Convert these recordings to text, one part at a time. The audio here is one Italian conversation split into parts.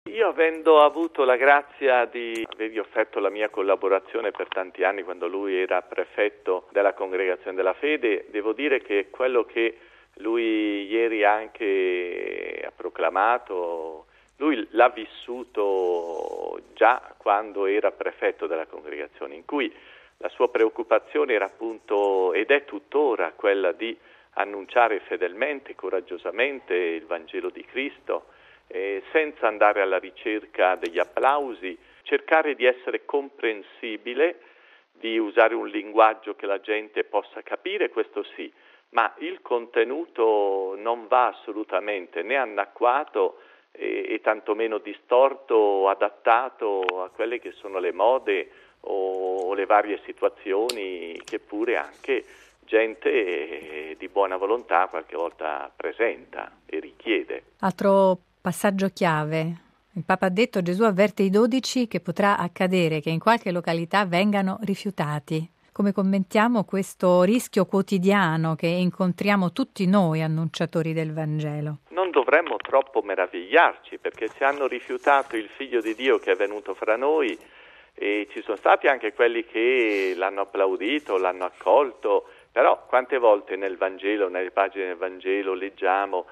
Io, avendo avuto la grazia di avergli offerto la mia collaborazione per tanti anni quando lui era prefetto della Congregazione della Fede, devo dire che quello che lui ieri anche ha proclamato, lui l'ha vissuto già quando era prefetto della Congregazione, in cui la sua preoccupazione era appunto, ed è tuttora, quella di annunciare fedelmente, coraggiosamente il Vangelo di Cristo, senza andare alla ricerca degli applausi, cercare di essere comprensibile, di usare un linguaggio che la gente possa capire, questo sì, ma il contenuto non va assolutamente né annacquato e tantomeno distorto o adattato a quelle che sono le mode o le varie situazioni che pure anche gente di buona volontà qualche volta presenta e richiede. Altro passaggio chiave. Il Papa ha detto: Gesù avverte i 12 che potrà accadere che in qualche località vengano rifiutati. Come commentiamo questo rischio quotidiano che incontriamo tutti noi annunciatori del Vangelo? Non dovremmo troppo meravigliarci, perché se hanno rifiutato il Figlio di Dio che è venuto fra noi, e ci sono stati anche quelli che l'hanno applaudito, l'hanno accolto, però quante volte nel Vangelo, nelle pagine del Vangelo leggiamo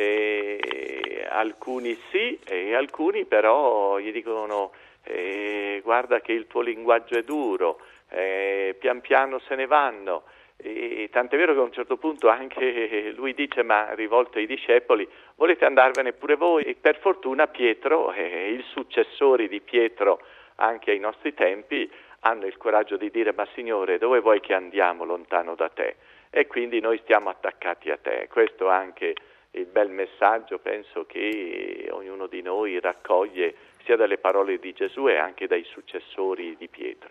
alcuni sì e alcuni però gli dicono guarda che il tuo linguaggio è duro, pian piano se ne vanno. E tant'è vero che a un certo punto anche lui dice, ma rivolto ai discepoli, volete andarvene pure voi? E per fortuna Pietro e i successori di Pietro anche ai nostri tempi hanno il coraggio di dire, ma Signore, dove vuoi che andiamo lontano da te? E quindi noi stiamo attaccati a te. Questo è anche il bel messaggio, penso, che ognuno di noi raccoglie sia dalle parole di Gesù e anche dai successori di Pietro.